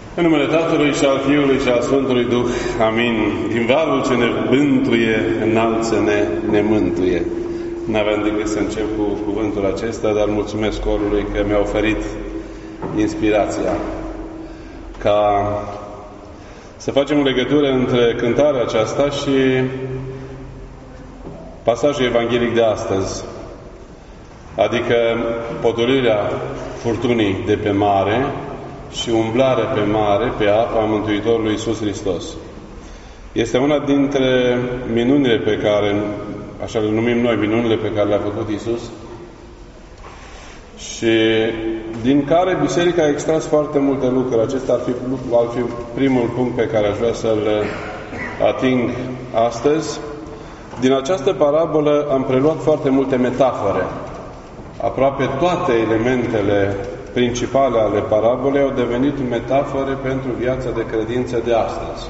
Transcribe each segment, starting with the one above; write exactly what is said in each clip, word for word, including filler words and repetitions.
În numele Tatălui și al Fiului și al Sfântului Duh. Amin. Din valul ce ne bântuie, înalță-ne, ne mântuie. N-aveam de gând să încep cu cuvântul acesta, dar mulțumesc corului că mi-a oferit inspirația ca să facem o legătură între cântarea aceasta și pasajul evanghelic de astăzi, adică potolirea furtunii de pe mare și umblarea pe mare, pe apă, a Mântuitorului Iisus Hristos. Este una dintre minunile pe care, așa le numim noi, minunile pe care le-a făcut Iisus, și din care Biserica a extras foarte multe lucruri. Acesta ar fi, ar fi primul punct pe care aș vrea să-l ating astăzi. Din această parabolă am preluat foarte multe metafore. Aproape toate elementele principale ale parabolei au devenit metafore pentru viața de credință de astăzi.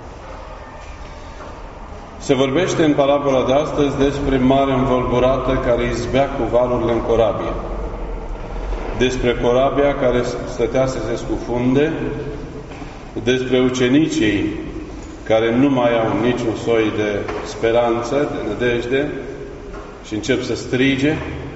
Se vorbește în parabola de astăzi despre mare învolburată care izbea cu valurile în corabie. Despre corabia care stătea să se scufunde, despre ucenicii care nu mai au niciun soi de speranță, de nădejde și încep să strige,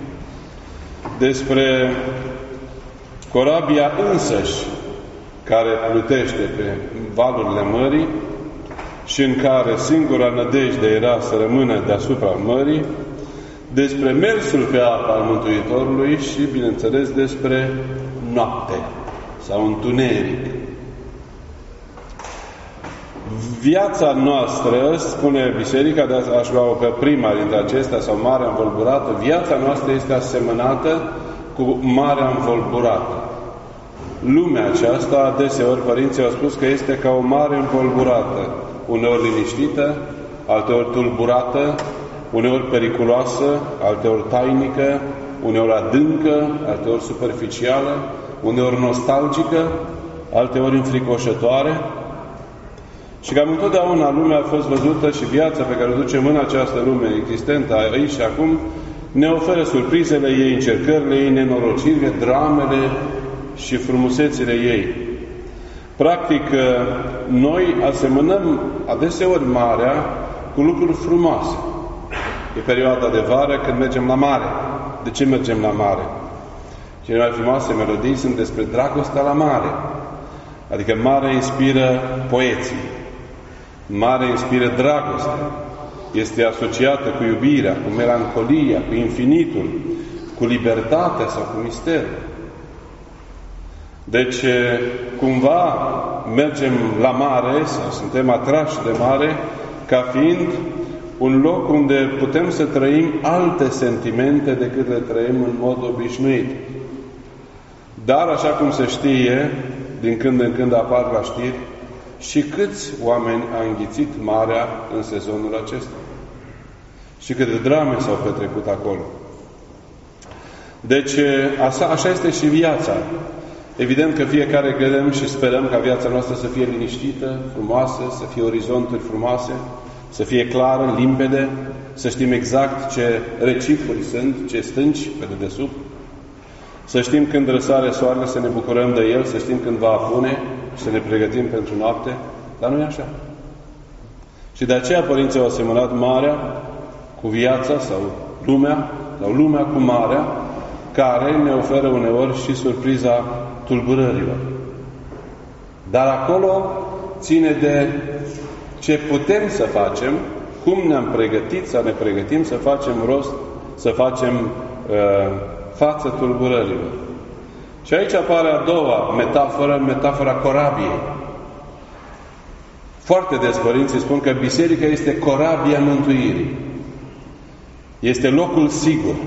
despre corabia însăși care plutește pe valurile mării și în care singura nădejde era să rămână deasupra mării, despre mersul pe apă al Mântuitorului și, bineînțeles, despre noapte sau întuneric. Viața noastră, spune Biserica, de aș lua-o pe prima dintre acestea, sau marea învolburată, viața noastră este asemănată cu marea învolburată. Lumea aceasta, adeseori părinții au spus că este ca o mare învolburată, uneori liniștită, alteori tulburată, uneori periculoasă, alteori tainică, uneori adâncă, alteori superficială, uneori nostalgică, alteori înfricoșătoare. Și cam întotdeauna lumea a fost văzută și viața pe care o ducem în această lume existentă aici și acum ne oferă surprizele ei, încercările ei, nenorocirile, dramele și frumusețile ei. Practic, noi asemănăm adeseori marea cu lucruri frumoase. E perioada de vară când mergem la mare. De ce mergem la mare? Cele mai frumoase melodii sunt despre dragostea la mare. Adică mare inspiră poeții. Mare inspiră dragoste. Este asociată cu iubirea, cu melancolia, cu infinitul, cu libertatea sau cu misterul. Deci, cumva, mergem la mare sau suntem atrași de mare ca fiind un loc unde putem să trăim alte sentimente decât le trăim în mod obișnuit. Dar, așa cum se știe, din când în când apar la știri, și câți oameni a înghițit marea în sezonul acesta. Și câte drame s-au petrecut acolo. Deci, așa, așa este și viața. Evident că fiecare gândăm și sperăm ca viața noastră să fie liniștită, frumoasă, să fie orizonturi frumoase, să fie clară, limpede, să știm exact ce recifuri sunt, ce stânci pe dedesubt, să știm când răsare soarele, să ne bucurăm de el, să știm când va apune și să ne pregătim pentru noapte, dar nu e așa. Și de aceea părinții au asemănat marea cu viața sau lumea, sau lumea cu marea, care ne oferă uneori și surpriza tulburărilor. Dar acolo ține de ce putem să facem, cum ne-am pregătit să ne pregătim să facem rost, să facem uh, față tulburărilor. Și aici apare a doua metaforă, metafora corabiei. Foarte des părinții spun că biserica este corabia mântuirii. Este locul sigur.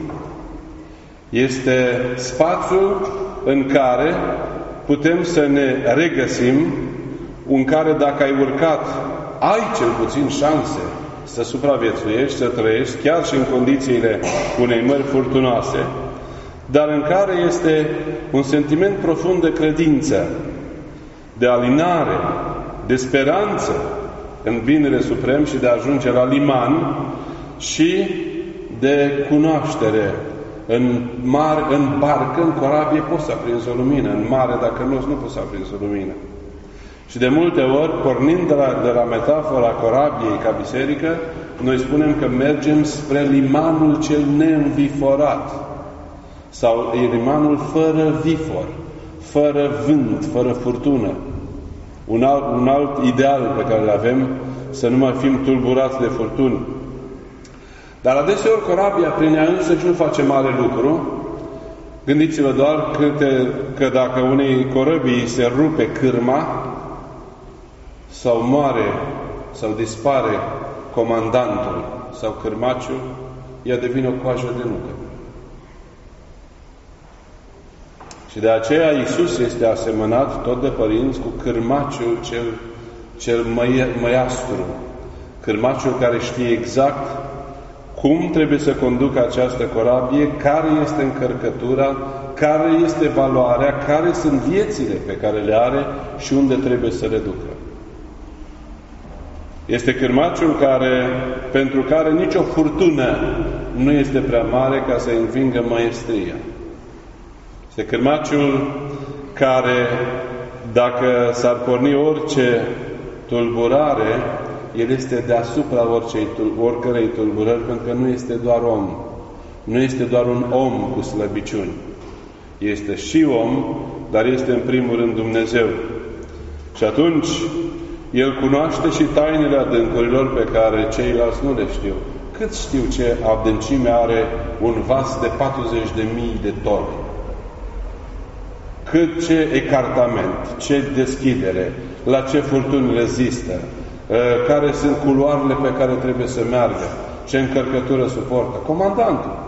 Este spațiul în care putem să ne regăsim, în care dacă ai urcat, ai cel puțin șanse să supraviețuiești, să trăiești, chiar și în condițiile unei mări furtunoase, dar în care este un sentiment profund de credință, de alinare, de speranță în binele suprem și de a ajunge la liman și de cunoaștere. În mare, în barcă, în corabie poți să aprinzi o lumină. În mare, dacă nu, nu poți să aprinzi o lumină. Și de multe ori, pornind de la, de la metafora corabiei ca biserică, noi spunem că mergem spre limanul cel neînviforat. Sau e limanul fără vifor, fără vânt, fără furtună. Un alt, un alt ideal pe care îl avem, să nu mai fim tulburați de furtuni. Dar adeseori corabia prin ea însăși nu face mare lucru. Gândiți-vă doar câte, că dacă unei corăbii se rupe cârma, sau moare, sau dispare comandantul sau cârmaciul, ea devine o coajă de nucă. Și de aceea Iisus este asemănat tot de părinți cu cârmaciul cel, cel măie, măiastru. Cârmaciul care știe exact cum trebuie să conducă această corabie, care este încărcătura, care este valoarea, care sunt viețile pe care le are și unde trebuie să le ducă. Este cârmaciul care, pentru care nicio furtună nu este prea mare ca să învingă măiestria. Este cârmaciul care, dacă s-ar porni orice tulburare, el este deasupra oricei, oricărei tulburări, pentru că nu este doar om. Nu este doar un om cu slăbiciuni. Este și om, dar este în primul rând Dumnezeu. Și atunci, El cunoaște și tainele adâncurilor pe care ceilalți nu le știu. Cât știu ce adâncime are un vas de patruzeci de mii de toni? Cât ce ecartament, ce deschidere, la ce furtuni rezistă, care sunt culoarele pe care trebuie să meargă, ce încărcătură suportă. Comandantul.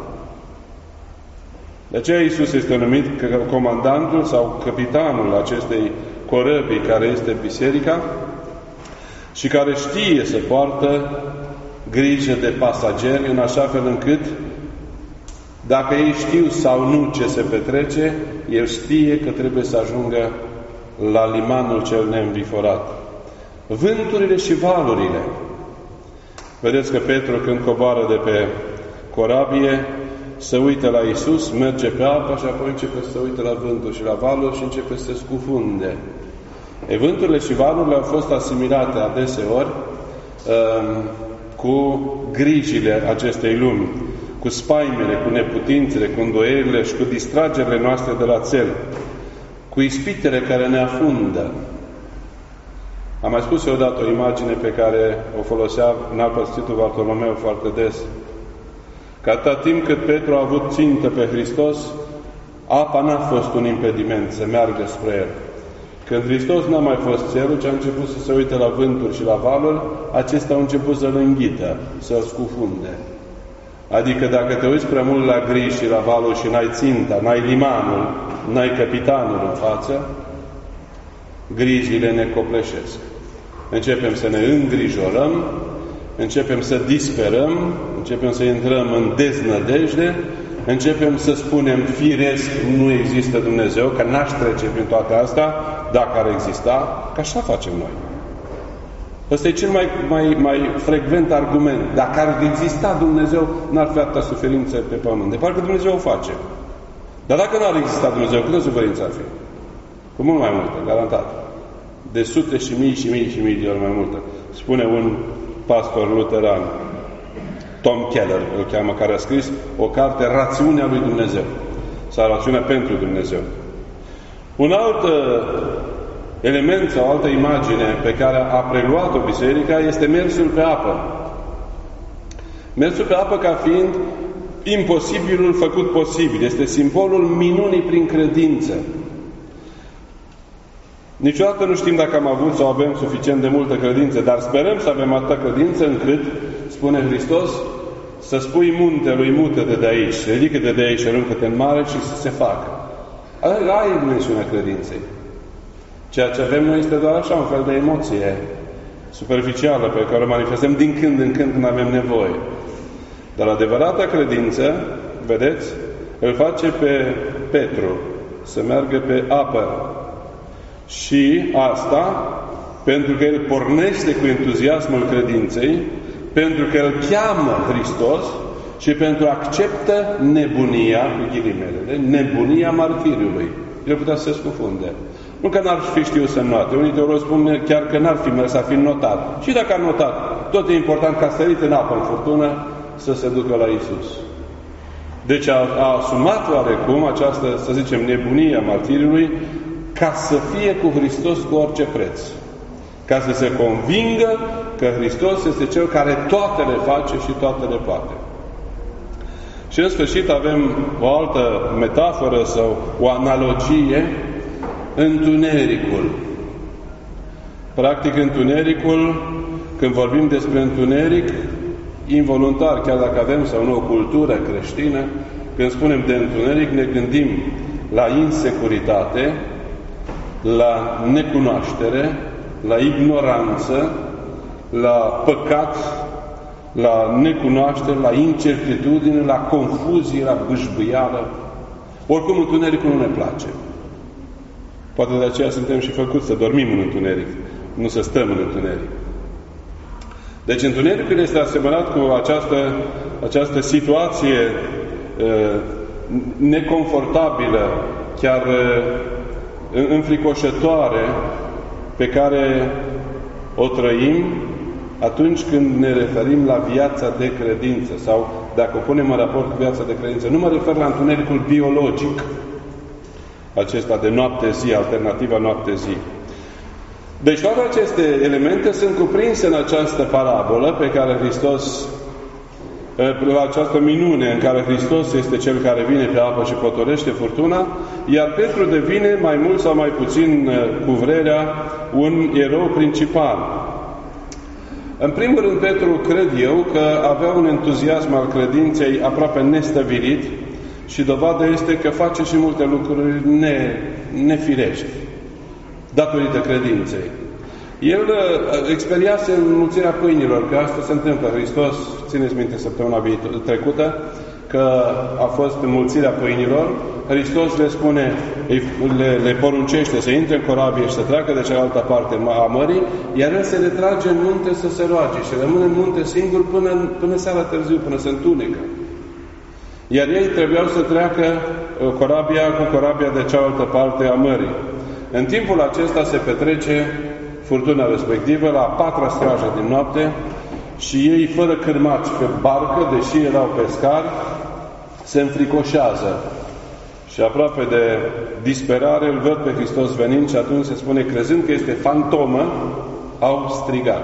De aceea Iisus este numit comandantul sau capitanul acestei corăbii care este biserica și care știe să poartă grijă de pasageri în așa fel încât dacă ei știu sau nu ce se petrece, el știe că trebuie să ajungă la limanul cel neînviforat. Vânturile și valurile. Vedeți că Petru, când coboară de pe corabie, se uită la Iisus, merge pe apă și apoi începe să se uite la vânturi și la valuri și începe să se scufunde. E, vânturile și valurile au fost asimilate adeseori um, cu grijile acestei lumi, cu spaimele, cu neputințele, cu îndoierile și cu distragerile noastre de la țel, cu ispitele care ne afundă. Am mai spus eu odată o imagine pe care o folosea înalt Sfântul Bartolomeu foarte des. Că atâta timp cât Petru a avut țintă pe Hristos, apa n-a fost un impediment să meargă spre El. Când Hristos n-a mai fost țelul, ce a început să se uite la vânturi și la valuri, acestea au început să-L înghită, să-L scufunde. Adică dacă te uiți prea mult la griji și la valuri și n-ai ținta, n-ai limanul, n-ai capitanul în față, grijile ne copleșesc. Începem să ne îngrijorăm, începem să disperăm, începem să intrăm în deznădejde, începem să spunem firesc, nu există Dumnezeu, că n-aș trece prin toate astea, dacă ar exista, că așa facem noi. Ăsta e cel mai, mai, mai frecvent argument. Dacă ar exista Dumnezeu, n-ar fi atâta suferință pe pământ. De parcă Dumnezeu o face. Dar dacă n-ar exista Dumnezeu, câtă suferință ar fi? Cu mult mai multă, garantat. De sute și mii și mii și mii de ori mai multă. Spune un pastor luteran, Tom Keller, îl cheamă, care a scris o carte, Rațiunea lui Dumnezeu. Sau Rațiunea pentru Dumnezeu. Un alt element sau altă imagine pe care a preluat-o biserica este mersul pe apă. Mersul pe apă ca fiind imposibilul făcut posibil. Este simbolul minunii prin credință. Niciodată nu știm dacă am avut sau avem suficient de multă credință, dar sperăm să avem atâta credință încât, spune Hristos, să spui muntelui, mută-te de aici, ridică-te de aici, aruncă-te în mare și să se facă. Aia e dimensiunea credinței. Ceea ce avem noi este doar așa, un fel de emoție superficială pe care o manifestăm din când în când când avem nevoie. Dar adevărata credință, vedeți, îl face pe Petru să meargă pe apă. Și asta pentru că el pornește cu entuziasmul credinței, pentru că îl cheamă Hristos și pentru că acceptă nebunia, cu ghilimelele, nebunia martiriului. El putea să se scufunde. Nu că n-ar fi știut să note. Unii teologi spun chiar că n-ar fi mers să fi notat. Și dacă a notat, tot e important ca sărit în apă în furtună să se ducă la Iisus. Deci a, a asumat oarecum această, să zicem, nebunie a martiriului ca să fie cu Hristos cu orice preț. Ca să se convingă că Hristos este Cel care toate le face și toate le poate. Și în sfârșit avem o altă metaforă sau o analogie, întunericul. Practic întunericul, când vorbim despre întuneric, involuntar, chiar dacă avem sau nu o cultură creștină, când spunem de întuneric, ne gândim la insecuritate, la necunoaștere, la ignoranță, la păcat, la necunoaștere, la incertitudine, la confuzie, la bâșbâială. Oricum, întunericul nu ne place. Poate de aceea suntem și făcuți să dormim în întuneric, nu să stăm în întuneric. Deci întunericul este asemănat cu această, această situație uh, neconfortabilă, chiar uh, înfricoșătoare, pe care o trăim atunci când ne referim la viața de credință sau dacă o punem în raport cu viața de credință. Nu mă refer la întunericul biologic, acesta de noapte-zi, alternativa noapte-zi. Deci toate aceste elemente sunt cuprinse în această parabolă pe care Hristos, la această minune în care Hristos este Cel care vine pe apă și potorește furtuna, iar Petru devine mai mult sau mai puțin cu vrerea un erou principal. În primul rând, Petru, cred eu, că avea un entuziasm al credinței aproape nestăvilit și dovadă este că face și multe lucruri ne, nefirești, datorită credinței. El experiase înmulțirea pâinilor, că asta se întâmplă. Hristos, țineți minte săptămâna trecută, că a fost înmulțirea pâinilor. Hristos le spune, le, le poruncește să intre în corabie și să treacă de cealaltă parte a mării, iar el se retrage în munte să se roage și rămâne în munte singur până, până seara târziu, până se întunecă. Iar ei trebuiau să treacă corabia cu corabia de cealaltă parte a mării. În timpul acesta se petrece furtuna respectivă, la a patra strajă din noapte, și ei, fără cârmați pe barcă, deși erau pescari, se înfricoșează. Și aproape de disperare îl văd pe Hristos venind și atunci se spune, crezând că este fantomă, au strigat.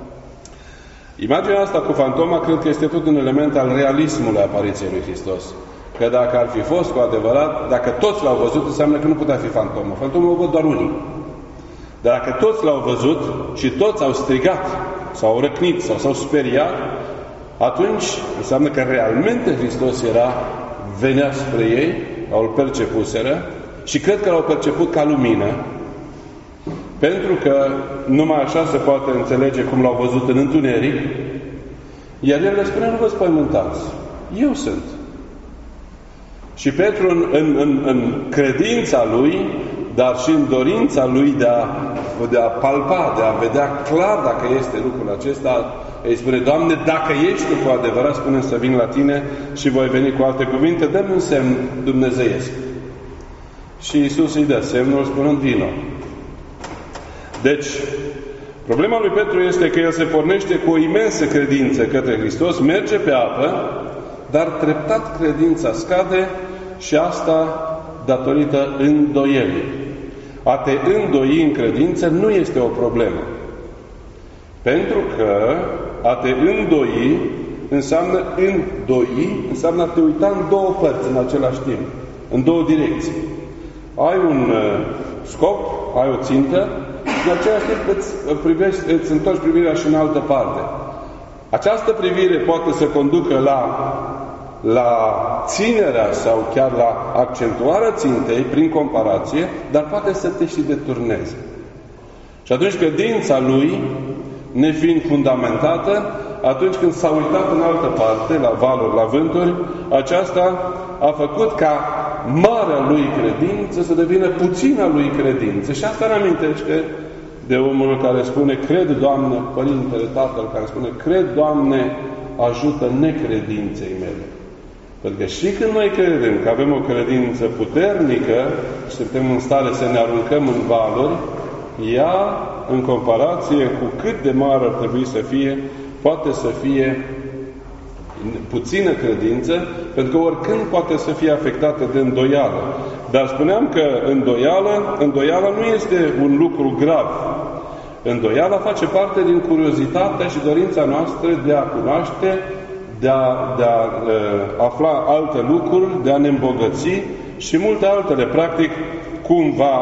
Imaginea asta cu fantoma cred că este tot un element al realismului apariției lui Hristos. Că dacă ar fi fost cu adevărat, dacă toți l-au văzut, înseamnă că nu putea fi fantomă. Fantomă o văd doar unii. Dar dacă toți l-au văzut și toți au strigat, s-au răcnit sau s-au speriat, atunci înseamnă că realmente Hristos era, venea spre ei, au-l percepuseră și cred că l-au perceput ca lumină, pentru că numai așa se poate înțelege cum l-au văzut în întuneric, iar el le spune, nu vă spăimântați, eu sunt. Și Petru în, în, în, în credința lui, dar și în dorința lui de a, de a palpa, de a vedea clar dacă este lucrul acesta, îi spune, Doamne, dacă ești Tu cu adevărat, spune să vin la Tine și voi veni. Cu alte cuvinte, dă-mi un semn dumnezeiesc. Și Iisus îi dă semnul spunând, vino. Deci, problema lui Petru este că el se pornește cu o imensă credință către Hristos, merge pe apă, dar treptat credința scade și asta datorită îndoielii. A te îndoi în credință nu este o problemă. Pentru că a te îndoi înseamnă îndoi, înseamnă a te uita în două părți în același timp, în două direcții. Ai un uh, scop, ai o țintă, și în același timp îți, privești, îți întorci privirea și în altă parte. Această privire poate să conducă la la ținerea sau chiar la accentuarea țintei prin comparație, dar poate să te și deturneze. Și atunci credința lui, nefiind fundamentată, atunci când s-a uitat în altă parte, la valuri, la vânturi, aceasta a făcut ca marea lui credință să devină puțina lui credință. Și asta ne amintește de omul care spune, cred, Doamne, Părintele Tatăl, care spune, cred, Doamne, ajută necredinței mele. Pentru că și când noi credem că avem o credință puternică și suntem în stare să ne aruncăm în valuri, ea, în comparație cu cât de mare ar trebui să fie, poate să fie puțină credință, pentru că oricând poate să fie afectată de îndoială. Dar spuneam că îndoială, îndoiala nu este un lucru grav. Îndoiala face parte din curiozitatea și dorința noastră de a cunoaște, de a, de a uh, afla alte lucruri, de a ne îmbogăți și multe altele. Practic, cumva,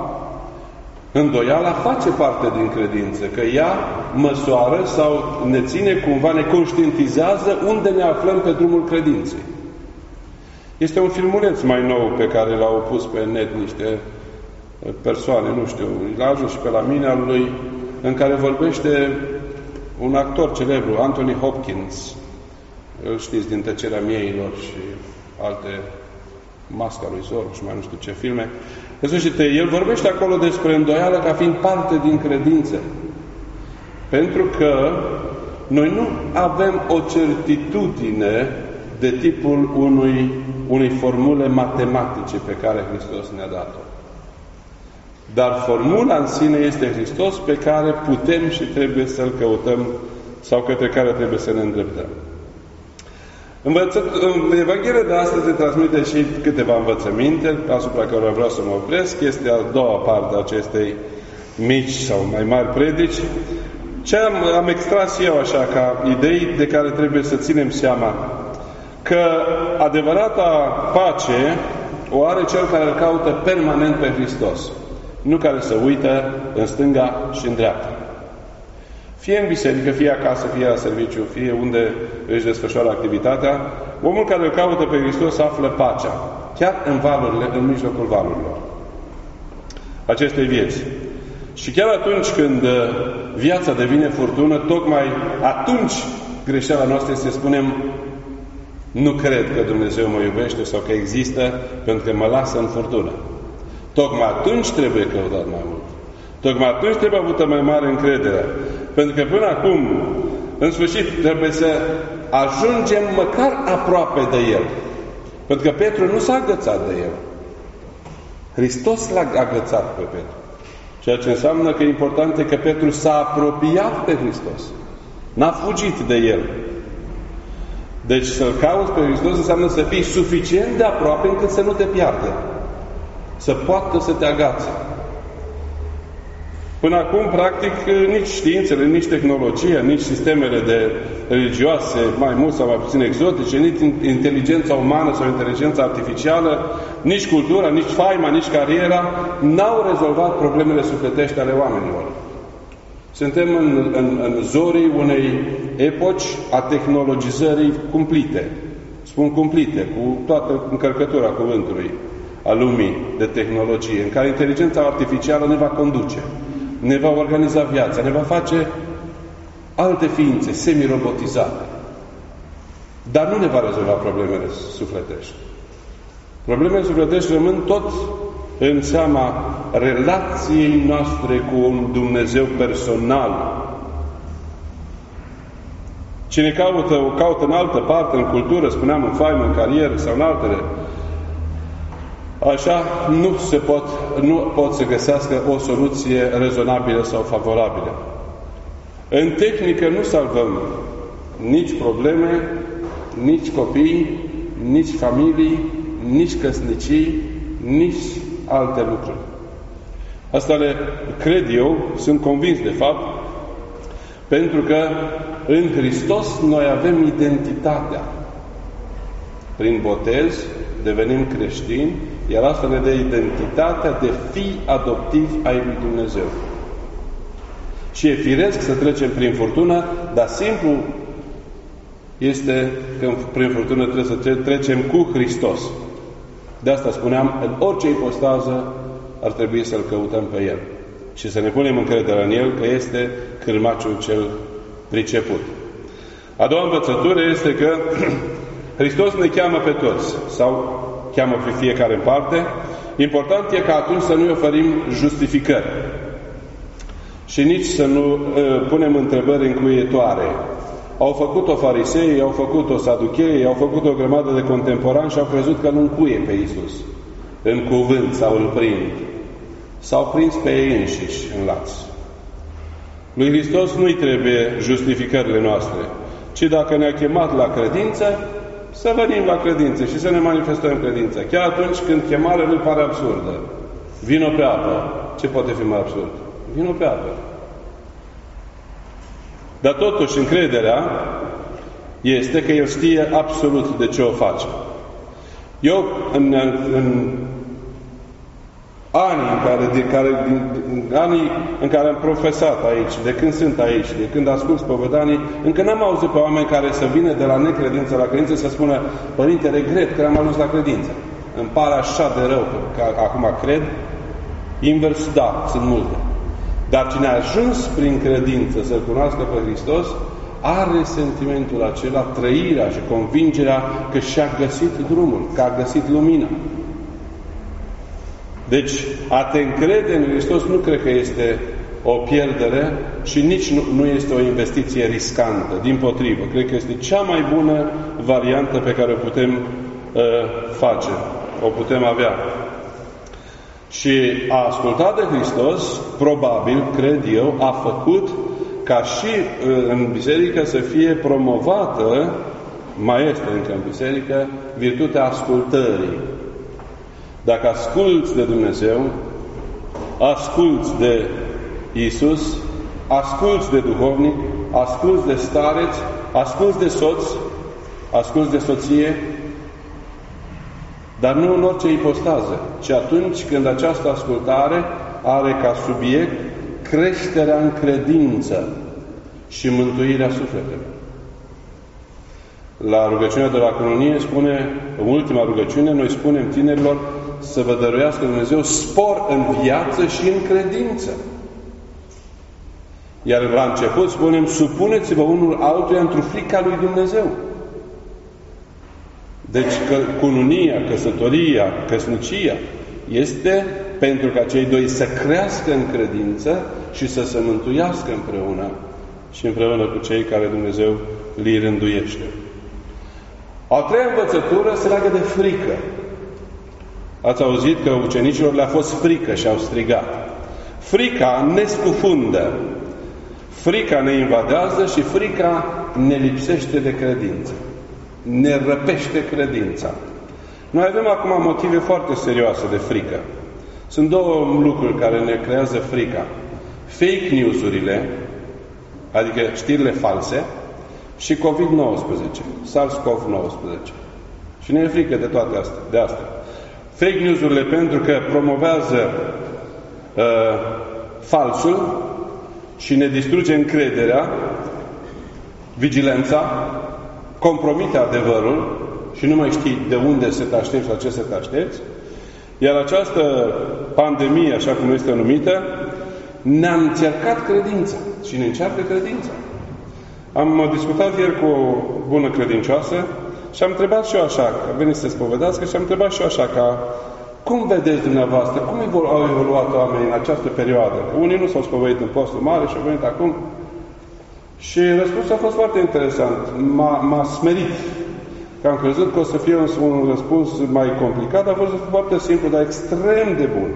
îndoiala face parte din credință, că ea măsoară sau ne ține cumva, ne conștientizează unde ne aflăm pe drumul credinței. Este un filmuleț mai nou pe care l-au pus pe net niște persoane, nu știu, l-a ajuns și pe la mine, al lui, în care vorbește un actor celebru, Anthony Hopkins. Îl știți din Tăcerea Mieilor și alte, Masca lui Zorro și mai nu știu ce filme. În sfârșit, el vorbește acolo despre îndoială ca fiind parte din credință. Pentru că noi nu avem o certitudine de tipul unui, unei formule matematice pe care Hristos ne-a dat-o. Dar formula în sine este Hristos pe care putem și trebuie să-L căutăm sau către care trebuie să ne îndreptăm. Învățat, în Evanghelia de astăzi se transmite și câteva învățăminte asupra cărora vreau să mă opresc. Este a doua parte a acestei mici sau mai mari predici. Ce am, am extras eu așa ca idei de care trebuie să ținem seama? Că adevărata pace o are cel care îl caută permanent pe Hristos, nu care se uită în stânga și în dreapta. Fie în biserică, fie acasă, fie la serviciu, fie unde își desfășoară activitatea, omul care îl caută pe Hristos află pacea, chiar în valurile, în mijlocul valurilor acestei vieți. Și chiar atunci când viața devine furtună, tocmai atunci greșeala noastră este să spunem: nu cred că Dumnezeu mă iubește sau că există, pentru că mă lasă în furtună. Tocmai atunci trebuie căutat mai mult. Tocmai atunci trebuie avută mai mare încredere. Pentru că până acum, în sfârșit, trebuie să ajungem măcar aproape de El. Pentru că Petru nu s-a agățat de El. Hristos l-a agățat pe Petru. Ceea ce înseamnă că important e că Petru s-a apropiat pe Hristos. N-a fugit de El. Deci să-L cauți pe Hristos înseamnă să fii suficient de aproape încât să nu te piardă. Să poată să te agațe. Până acum, practic, nici științele, nici tehnologia, nici sistemele de religioase, mai mult sau mai puțin exotice, nici inteligența umană sau inteligența artificială, nici cultura, nici faima, nici cariera, n-au rezolvat problemele sufletești ale oamenilor. Suntem în, în, în zorii unei epoci a tehnologizării cumplite. Spun cumplite, cu toată încărcătura cuvântului a lumii de tehnologie, în care inteligența artificială ne va conduce, ne va organiza viața, ne va face alte ființe semi-robotizate. Dar nu ne va rezolva problemele sufletești. Problemele sufletești rămân tot în seama relației noastre cu un Dumnezeu personal. Cine caută, o caută în altă parte, în cultură, spuneam, în faimă, în carieră sau în altele, așa nu se pot, nu pot să găsească o soluție rezonabilă sau favorabilă. În tehnică nu salvăm nici probleme, nici copii, nici familii, nici căsnicii, nici alte lucruri. Asta le cred eu, sunt convins de fapt, pentru că în Hristos noi avem identitatea. Prin botez devenim creștini, iar asta ne dă identitatea de fii adoptivi ai lui Dumnezeu. Și e firesc să trecem prin furtună, dar simplu este că prin furtună trebuie să trecem cu Hristos. De asta spuneam, în orice ipostază ar trebui să-L căutăm pe El. Și să ne punem încredere în El, că este cârmaciul cel priceput. A doua învățătură este că Hristos ne cheamă pe toți, sau cheamă pe fiecare în parte. Important e ca atunci să nu-i oferim justificări. Și nici să nu uh, punem întrebări încuietoare. Au făcut-o fariseii, au făcut-o saducheii, au făcut-o o grămadă de contemporani și au crezut că îl încuie pe Iisus în cuvânt sau îl prind. S-au prins pe ei înșiși în laț. Lui Hristos nu-i trebuie justificările noastre, ci dacă ne-a chemat la credință, să venim la credință și să ne manifestăm credința. Chiar atunci când chemarea lui pare absurdă. Vino pe apă. Ce poate fi mai absurd? Vino pe apă. Dar totuși încrederea este că El știe absolut de ce o face. Eu, în, în anii în care, de care, în anii în care am profesat aici, de când sunt aici, de când ascult spovedanii, încă n-am auzit pe oameni care să vină de la necredință la credință să spună: Părinte, regret că am ajuns la credință. Îmi pare așa de rău că acum cred. Invers, da, sunt multe. Dar cine a ajuns prin credință să-L cunoască pe Hristos, are sentimentul acela, trăirea și convingerea că și-a găsit drumul, că a găsit lumina. Deci, a te încrede în Hristos nu cred că este o pierdere și nici nu, nu este o investiție riscantă. Dimpotrivă, cred că este cea mai bună variantă pe care o putem uh, face, o putem avea. Și a ascultat de Hristos, probabil, cred eu, a făcut ca și în biserică să fie promovată, mai este încă în biserică, virtutea ascultării. Dacă asculți de Dumnezeu, asculți de Iisus, asculți de duhovnic, asculți de stareț, asculți de soț, asculți de soție, dar nu în orice ipostază, ci atunci când această ascultare are ca subiect creșterea în credință și mântuirea sufletului. La rugăciunea de la Cununie spune, în ultima rugăciune, noi spunem tinerilor să vă dăruiască Dumnezeu spor în viață și în credință. Iar la început spunem, supuneți-vă unul altuia într-o frica lui Dumnezeu. Deci că cununia, căsătoria, căsnicia este pentru ca cei doi să crească în credință și să se mântuiască împreună și împreună cu cei care Dumnezeu li rânduiește. A treia învățătură se leagă de frică. Ați auzit că ucenicilor le-a fost frică și au strigat. Frica ne scufundă, frica ne invadează și frica ne lipsește de credință. Ne răpește credința. Noi avem acum motive foarte serioase de frică. Sunt două lucruri care ne creează frica. Fake news-urile, adică știrile false, și covid nouăsprezece, SARS-CoV nouăsprezece. Și ne e frică de toate astea, de astea. Fake news-urile pentru că promovează uh, falsul și ne distruge încrederea, vigilența, compromite adevărul și nu mai știi de unde să te aștepți, la ce să te aștepți. Iar această pandemie, așa cum este numită, ne-a încercat credința și ne încearcă credința. Am discutat ieri cu o bună credincioasă și am întrebat și eu așa, că a venit să se spovedească și am întrebat și eu așa, ca cum vedeți dumneavoastră, cum au evoluat oamenii în această perioadă? Că unii nu s-au spovedit în postul mare și au venit acum. Și răspunsul a fost foarte interesant. M-a smerit. Că am crezut că o să fie un, un răspuns mai complicat, a fost foarte simplu, dar extrem de bun.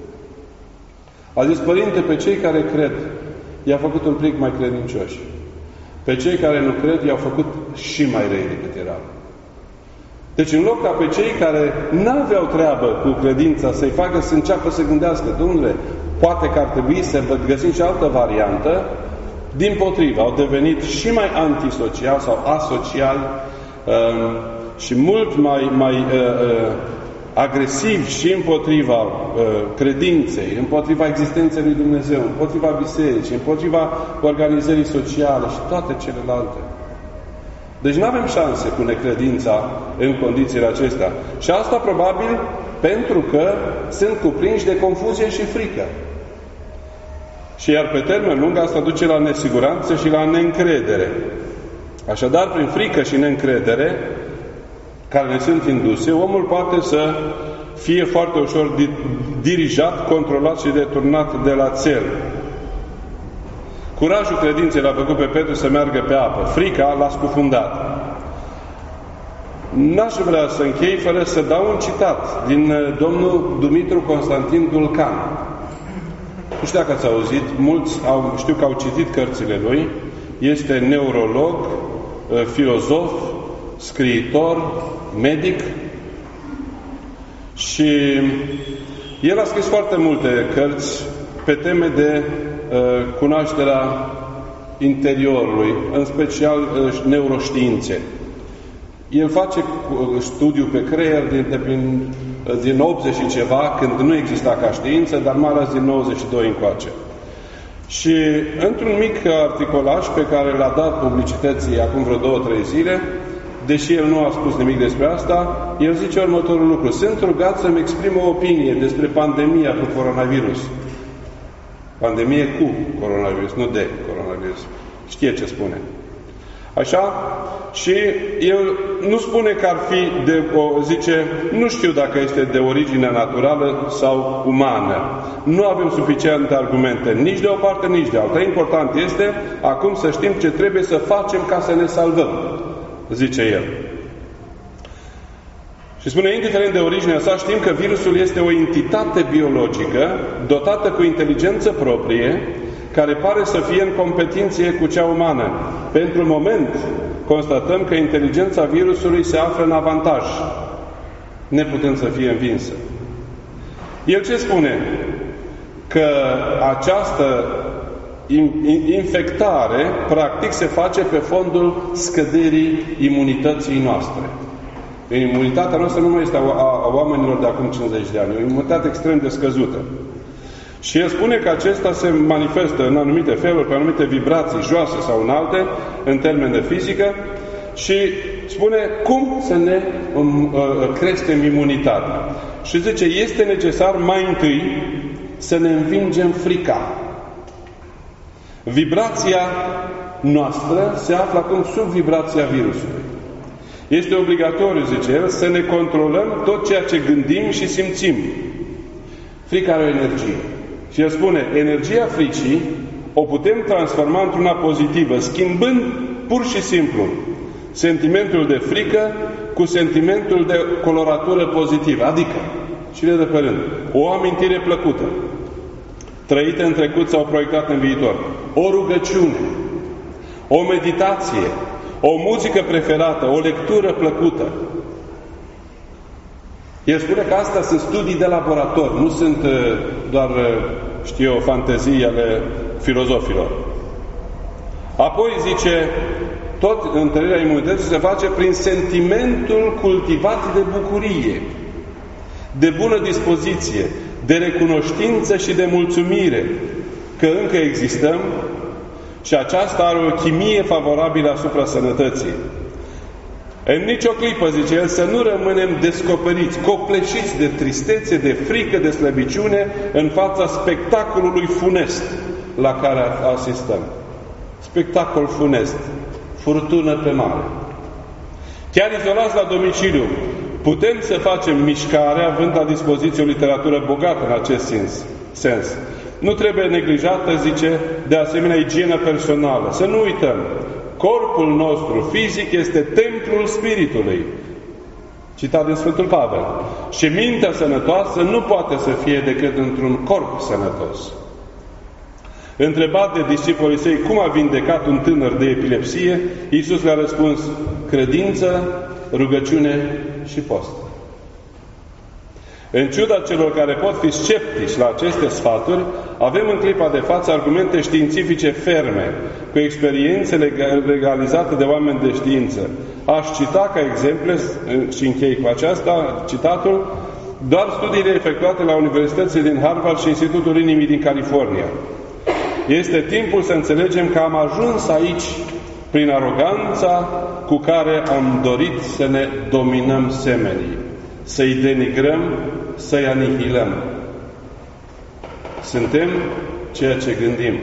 A zis, Părinte, pe cei care cred, i-a făcut un plic mai credincioși. Pe cei care nu cred, i-au făcut și mai răi decât erau. Deci în loc ca pe cei care n-aveau treabă cu credința să-i facă să înceapă să gândească, domnule, poate că ar trebui să găsim și altă variantă, dimpotrivă, au devenit și mai antisocial sau asocial um, și mult mai, mai uh, uh, agresiv și împotriva uh, credinței, împotriva existenței lui Dumnezeu, împotriva bisericii, împotriva organizării sociale și toate celelalte. Deci nu avem șanse cu necredința în condițiile acestea. Și asta probabil pentru că sunt cuprinși de confuzie și frică. Și iar pe termen lung asta duce la nesiguranță și la neîncredere. Așadar, prin frică și neîncredere care ne sunt induse, omul poate să fie foarte ușor dirijat, controlat și deturnat de la țel. Curajul credinței l-a făcut pe Petru să meargă pe apă. Frica l-a scufundat. N-aș vrea să închei fără să dau un citat din domnul Dumitru Constantin Dulcan. Nu știu dacă ați auzit, mulți au, știu că au citit cărțile lui. Este neurolog, filozof, scriitor, medic și el a scris foarte multe cărți pe teme de uh, cunoașterea interiorului, în special uh, neuroștiințe. El face studiu pe creier din, de prin, din optzeci și ceva, când nu exista ca știință, dar mai ales din nouăzeci și doi încoace. Și într-un mic articolaj pe care l-a dat publicității acum vreo două, trei zile, deși el nu a spus nimic despre asta, el zice următorul lucru: sunt rugat să-mi exprim o opinie despre pandemia cu coronavirus. Pandemie cu coronavirus, nu de coronavirus. Știe ce spune. Așa? Și el nu spune că ar fi de, o, zice, nu știu dacă este de origine naturală sau umană. Nu avem suficiente argumente, nici de o parte, nici de alta. Important este acum să știm ce trebuie să facem ca să ne salvăm, zice el. Și spune, indiferent de originea sa, știm că virusul este o entitate biologică dotată cu inteligență proprie, care pare să fie în competiție cu cea umană. Pentru moment, constatăm că inteligența virusului se află în avantaj, neputând să fie învinsă. El ce spune? Că această infectare, practic, se face pe fondul scăderii imunității noastre. Imunitatea noastră nu mai este a, a oamenilor de acum cincizeci de ani. O imunitate extrem de scăzută. Și el spune că acesta se manifestă în anumite feluri, pe anumite vibrații joase sau înalte, în termen de fizică, și spune cum să ne um, uh, creștem imunitatea. Și zice, este necesar mai întâi să ne învingem frica. Vibrația noastră se află acum sub vibrația virusului. Este obligatoriu, zice el, să ne controlăm tot ceea ce gândim și simțim. Frica are o energie. Și el spune, energia fricii o putem transforma într-una pozitivă, schimbând pur și simplu sentimentul de frică cu sentimentul de coloratură pozitivă. Adică, și le dă pe rând, o amintire plăcută, trăită în trecut sau proiectată în viitor, o rugăciune, o meditație, o muzică preferată, o lectură plăcută. El spune că astea sunt studii de laborator, nu sunt doar, știu eu, fantezii ale filozofilor. Apoi zice, tot întărirea imunității se face prin sentimentul cultivat de bucurie, de bună dispoziție, de recunoștință și de mulțumire că încă existăm și aceasta are o chimie favorabilă asupra sănătății. În nicio clipă, zice el, să nu rămânem descoperiți, copleșiți de tristețe, de frică, de slăbiciune în fața spectacolului funest la care asistăm. Spectacol funest, furtună pe mare. Chiar izolați la domiciliu, putem să facem mișcare având la dispoziție o literatură bogată în acest sens. sens. Nu trebuie neglijată, zice, de asemenea igienă personală. Să nu uităm, corpul nostru fizic este templul Spiritului. Citat din Sfântul Pavel. Și mintea sănătoasă nu poate să fie decât într-un corp sănătos. Întrebat de discipolii săi cum a vindecat un tânăr de epilepsie, Iisus le-a răspuns, credință, rugăciune și post. În ciuda celor care pot fi sceptici la aceste sfaturi, avem în clipa de față argumente științifice ferme, cu experiențe legalizate de oameni de știință. Aș cita ca exemple, și închei cu aceasta, citatul, doar studiile efectuate la universitățile din Harvard și Institutul Inimii din California. Este timpul să înțelegem că am ajuns aici prin aroganța cu care am dorit să ne dominăm semenii, să-i denigrăm, să-i anihilăm. Suntem ceea ce gândim.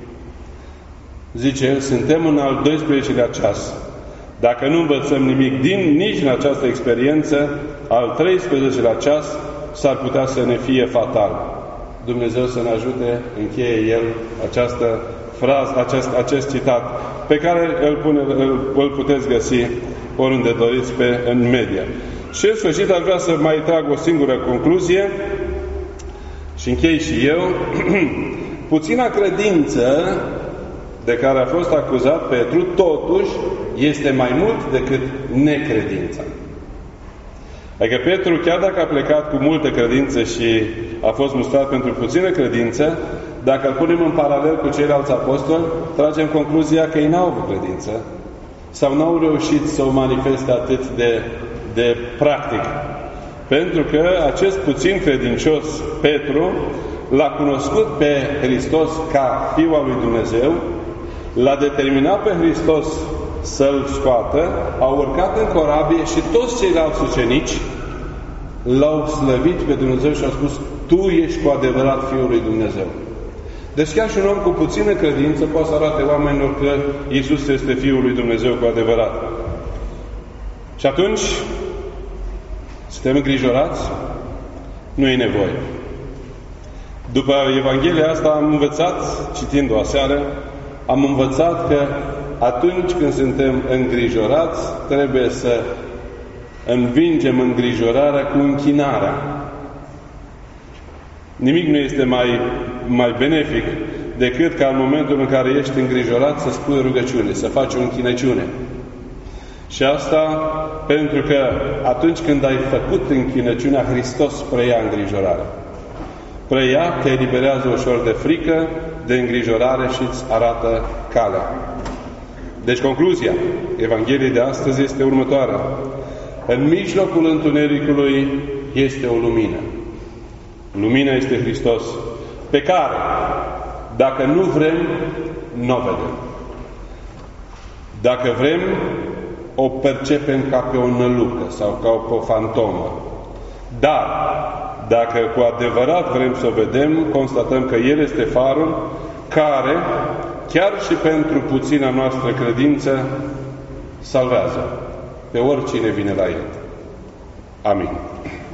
Zice el, suntem în al doisprezecelea ceas. Dacă nu învățăm nimic din nici în această experiență, al treisprezecelea ceas s-ar putea să ne fie fatal. Dumnezeu să ne ajute, încheie El această frază, acest, acest citat, pe care îl, pune, îl, îl puteți găsi oriunde doriți pe, în media. Și în sfârșit aș vrea să mai trag o singură concluzie și închei și eu. Puțina credință de care a fost acuzat Petru, totuși, este mai mult decât necredința. Adică Petru, chiar dacă a plecat cu multă credință și a fost mustrat pentru puțină credință, dacă îl punem în paralel cu ceilalți apostoli, tragem concluzia că ei n-au avut credință sau n-au reușit să o manifeste atât de, de practic. Pentru că acest puțin credincios Petru l-a cunoscut pe Hristos ca Fiul al lui Dumnezeu, l-a determinat pe Hristos să-l scoată, a urcat în corabie și toți ceilalți ucenici l-au slăvit pe Dumnezeu și au spus: Tu ești cu adevărat Fiul lui Dumnezeu. Deci chiar și un om cu puțină credință poate să arate oamenilor că Iisus este Fiul lui Dumnezeu cu adevărat. Și atunci suntem îngrijorați? Nu e nevoie. După Evanghelia asta am învățat, citind-o aseară, am învățat că atunci când suntem îngrijorați, trebuie să învingem îngrijorarea cu închinarea. Nimic nu este mai, mai benefic decât ca în momentul în care ești îngrijorat să spui rugăciune, să faci o închinăciune. Și asta pentru că atunci când ai făcut închinăciunea, Hristos preia îngrijorarea. Preia, te eliberează ușor de frică, de îngrijorare și îți arată calea. Deci concluzia Evangheliei de astăzi este următoarea. În mijlocul întunericului este o lumină. Lumina este Hristos, pe care, dacă nu vrem, nu o vedem. Dacă vrem, o percepem ca pe o nălucă sau ca pe o fantomă. Dar, dacă cu adevărat vrem să o vedem, constatăm că El este farul care, chiar și pentru puțina noastră credință, salvează pe oricine vine la El. Amin.